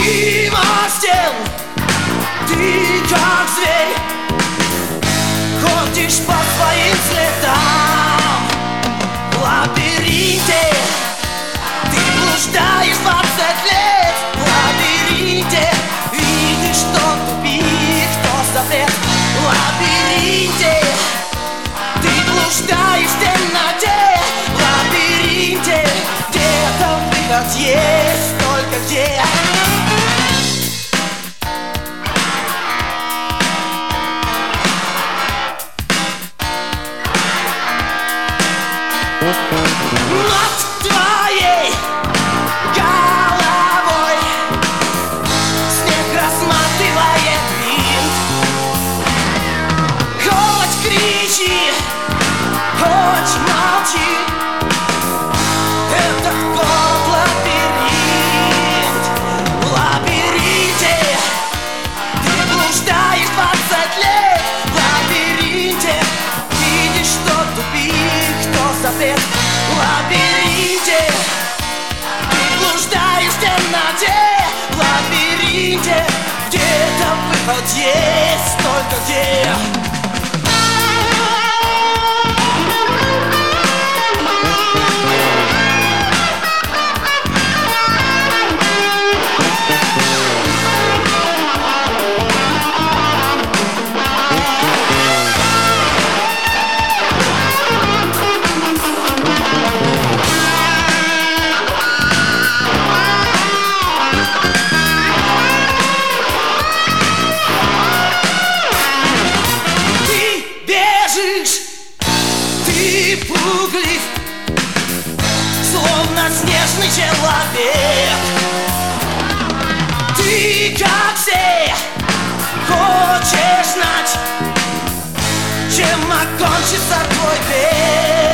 Мимо стен ты как зверь ходишь по своим следам. В лабиринте ты блуждаешь 20 лет. В лабиринте видишь, что тупик, кто запрет. В лабиринте ты блуждаешь в темноте. В лабиринте где-то выход есть, только где. Над твоей головой снег разматывает винт. Хоть кричи, хоть молчи, этот город лабиринт. В лабиринте ты блуждаешь 20 лет. В лабиринте видишь, что тупик, кто запрет. В лабиринте ты блуждаешь в темноте. В лабиринте где-то выход есть, только где. Ты пуглив, словно снежный человек. Ты, как все, хочешь знать, чем окончится твой век.